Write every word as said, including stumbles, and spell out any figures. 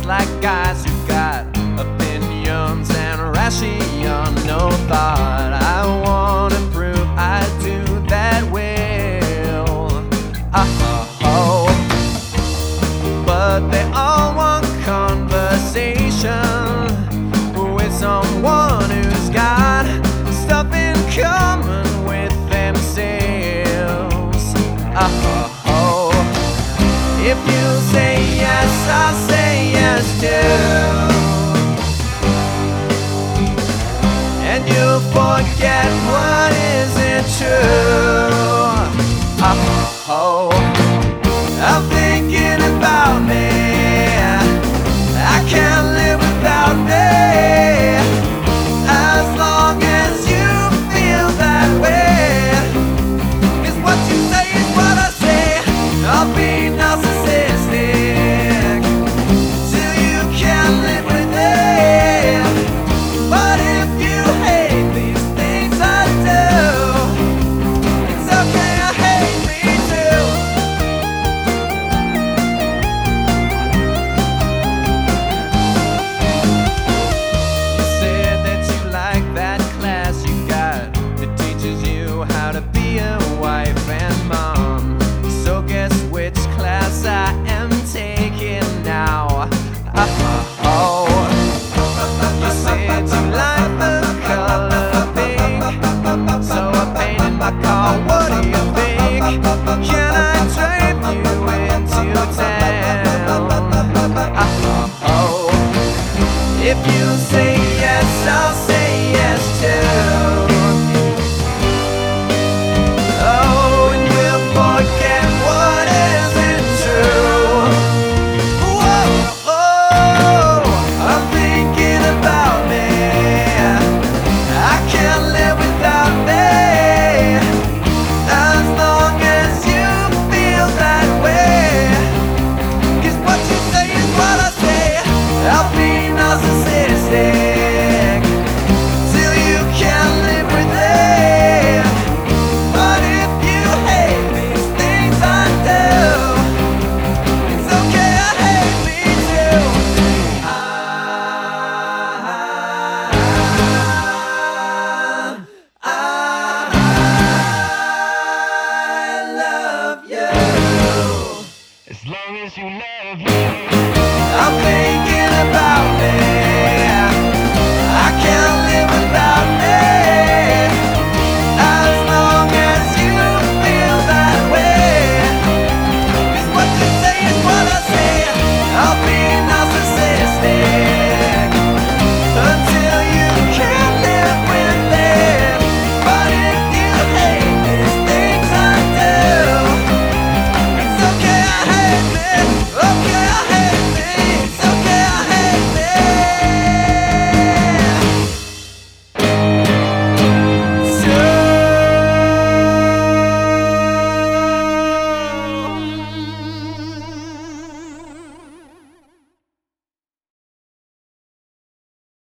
just like guys who got opinions and ration. No thought I wanna prove I do that well. Oh, but they all want conversation with someone who's got stuff in common with themselves. Oh, if you say yes, I'll say yes too, and you'll forget what isn't true. Oh, I'm thinking about me. I can't live without me. As long as you feel that way, 'cause what you say is what I say. I'll be narcissistic till you can't live with it. But if you hate these things I do, it's okay, I hate me too. You said that you like that class you got that teaches you how to be a wife and mom. So guess which class I am taking now. Oh, you said you like the color pink, so I painted my car. What do you think? Can I drive you into town? Oh, if you say yes, I'll say yes too. Oh, and we'll forget what isn't true. Whoa, oh, I'm thinking about me. I can't live without me. As long as you feel that way, 'cause what you say is what I say. I'll be narcissistic till you can't live with it. But if you hate these things I do, it's okay, I hate me too. I, I, I love you. As long as you love me. I'm thinking about me. I can't live without me.